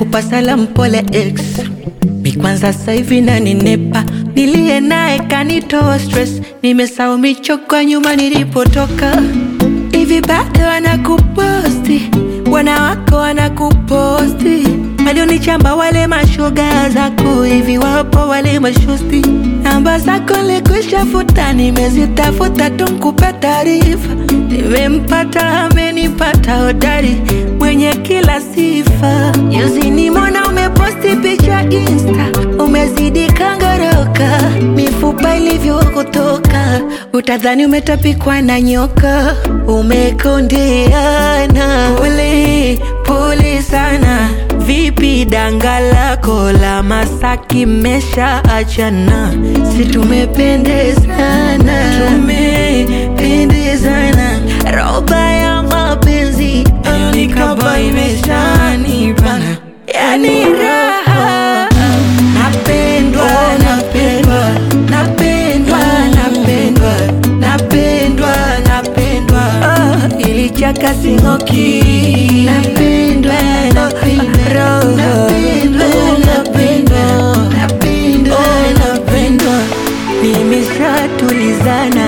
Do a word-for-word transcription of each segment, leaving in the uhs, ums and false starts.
nakupa salamu pole ex. Mi kwanza sasa hivi naninepa, nilie naye kanitoa stress. Nimesahau michoko nyuma nilipotoka. Hivi bado wanakuposti, wana wako wanakuposti. Walionichamba wale mashoga zako, hivi wapo wale mashosti. Namba zako nilikwisha futa, nimezitafuta tu nikupe taarifa. Nimempata amenipata hodari, mwenye kila sifa. Juzi nimeona umeposti picha Insta, umezidi kangoroka. Mifupa ilivyo kutoka, utadhani umetapikwa na nyoka. Umekondeana, pole pole sana. Vipi danga lako la Masaki mesha achana? Si tumependezana, tumependezana. Roba ya mapenzi nikaba imeshanibana. Yani raha, napendwa, napendwa, napendwa, napendwa, napendwa, napendwa. Oh, ilichaka singoki. Napendwa, napendwa, napendwa, napendwa, napendwa, napendwa. Nimeshatulizana.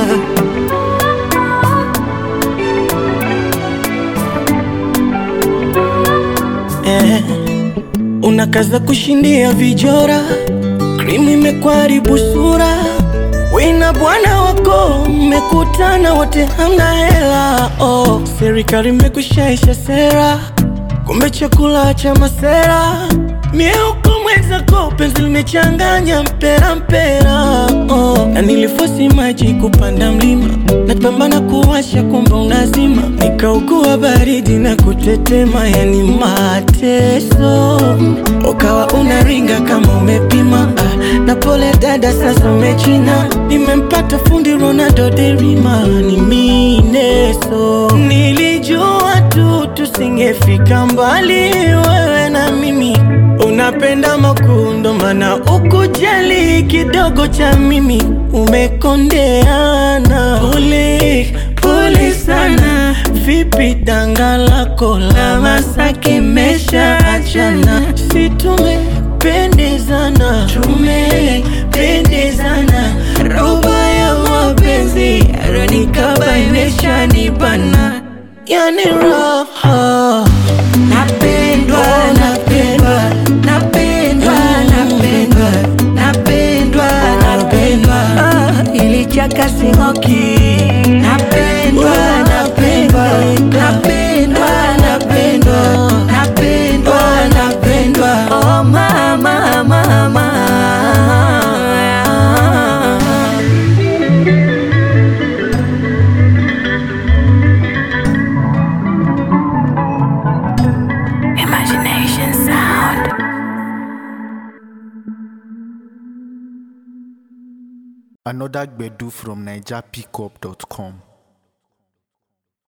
Eh, unakaza kushindia vijora, krimu imekuharibu sura. Wina bwana wako mmekutana wote hamna hela. Oh, serikali imekushaisha sera, kumbe chakula cha masera. Mie uko mwenzako penzi limechanganya mpera mpera. Oh, na nilifosi maji kupanda mlima, napambana kuwasha kumbe unazima. Nikaugua baridi na kutetema, yani mateso. Ukawa unaringa kama umepima. Ah, na pole dada sasa umechina. Nimempata fundi Ronaldo derima, ni mineso. Nilijua tu tusingefika mbali wewe na mimi. Unapenda makundo mana ukujali kidogo cha mimi. Umekondeana, pole pole sana. Vipi danga lako la Masaki mesha achana? Si tumependezana, tumependezana. Roba ya mapenzi nikaba imeshanibana. Yani raha, napendwa, napendwa, napendwa, napendwa, napendwa, napendwa. Oh, ilichaka singoki. Napendwa, napendwa, napendwa, napendwa, napendwa, napendwa. Oh mama, mama. Another Gbedu from Niger Pickup dot com.